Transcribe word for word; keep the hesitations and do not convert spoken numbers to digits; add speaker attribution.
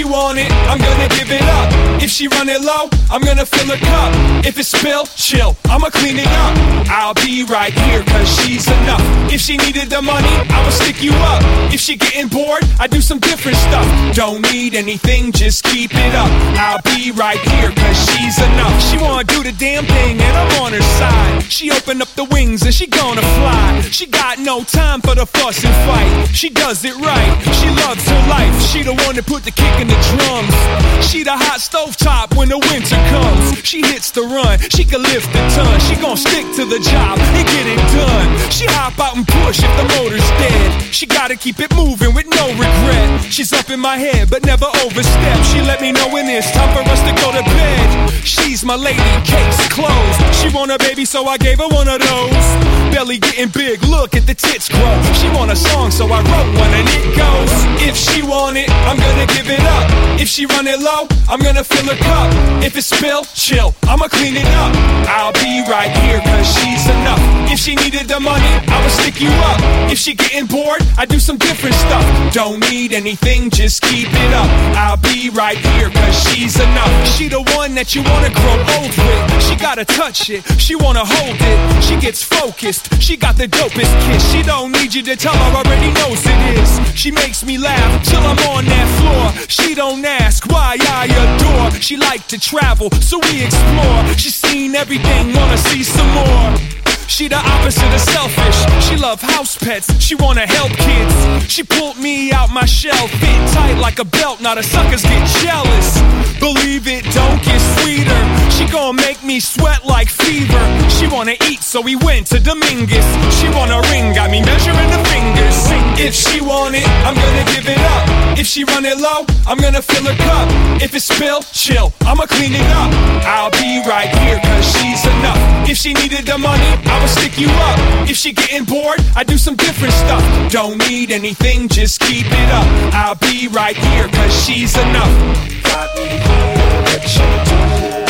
Speaker 1: want it, I'm gonna give it up. If she run it low, I'm gonna fill her cup. If it's spill, chill, I'ma clean it up. I'll be right here, cause she's enough. If she needed the money, I'ma stick you up. If she getting bored, I do some different stuff. Don't need anything, just keep it up. I'll be right here, cause she's enough. She wanna do the damn thing and I'm on her side. She open up the wings and she gonna fly. She got no time for the fuss and fight. She does it right, she loves her life. She the one that put the kick in the drums. She the hot stovetop when the winter comes. She hits the run, she can lift a ton. She gon' stick to the job and get it done. She hop out and push if the motor's dead. She gotta keep it moving with no regret. She's up in my head but never overstep. She let me know when it's time for us to go to bed. She's my lady, case closed. She want a baby so I gave her one of those. Belly getting big, look at the tits grow. She want a song so I wrote one and it goes. If she want it, I'm gonna give it up. If she run it low, I'm gonna fill her cup. If it's spill, chill, I'ma clean it up. I'll be right here cause she's enough. If she needed the money, I'ma stick you up. If she getting bored, I do some different stuff. Don't need anything, just keep it up. I'll be right here cause she's enough. She the one that you wanna grow old with. She gotta touch it, she wanna hold it. She gets focused, she got the dopest kiss. She don't need you to tell her, already knows it is. She makes me laugh till I'm on that floor. She don't ask why I adore. She like to travel, so we explore. She's seen everything, wanna see some more. She the opposite of selfish. She love house pets, she wanna help kids. She pulled me out my shell, fit tight like a belt, now the suckers get jealous. Believe it, don't get sweeter. She gon' make me sweat like fever. She wanna eat, so we went to Dominguez. She want a ring, got me measuring the fingers. If she want it, I'm gonna give it up. If she run it low, I'm gonna fill her cup. If it's spill, chill, I'ma clean it up. I'll be right here cause she's enough. If she needed the money, I'ma stick you up. If she getting bored, I do some different stuff. Don't need anything, just keep it up. I'll be right here cause she's enough. Got me here, what you do?